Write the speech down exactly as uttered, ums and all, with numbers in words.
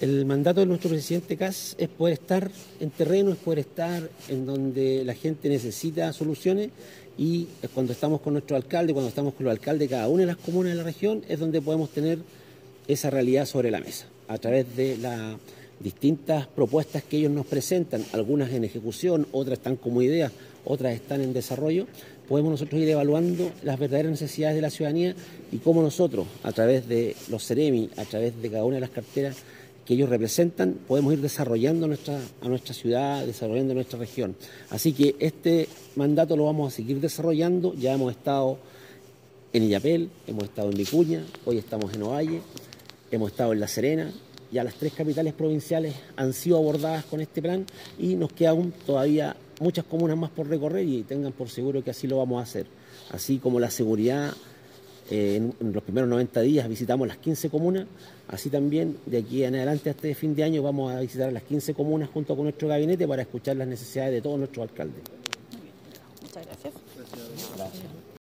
El mandato de nuestro presidente Kast es poder estar en terreno, es poder estar en donde la gente necesita soluciones, y cuando estamos con nuestro alcalde, cuando estamos con los alcaldes de cada una de las comunas de la región, es donde podemos tener esa realidad sobre la mesa, a través de las distintas propuestas que ellos nos presentan, algunas en ejecución, otras están como ideas, otras están en desarrollo. Podemos nosotros ir evaluando las verdaderas necesidades de la ciudadanía y cómo nosotros, a través de los Ceremi, a través de cada una de las carteras que ellos representan, podemos ir desarrollando nuestra, a nuestra ciudad, desarrollando nuestra región. Así que este mandato lo vamos a seguir desarrollando. Ya hemos estado en Illapel, hemos estado en Vicuña, hoy estamos en Ovalle, hemos estado en La Serena. Ya las tres capitales provinciales han sido abordadas con este plan y nos queda aún todavía muchas comunas más por recorrer, y tengan por seguro que así lo vamos a hacer. Así como la seguridad, eh, en, en los primeros noventa días visitamos las quince comunas, así también de aquí en adelante hasta este fin de año vamos a visitar las quince comunas junto con nuestro gabinete para escuchar las necesidades de todos nuestros alcaldes. Muchas gracias. Gracias.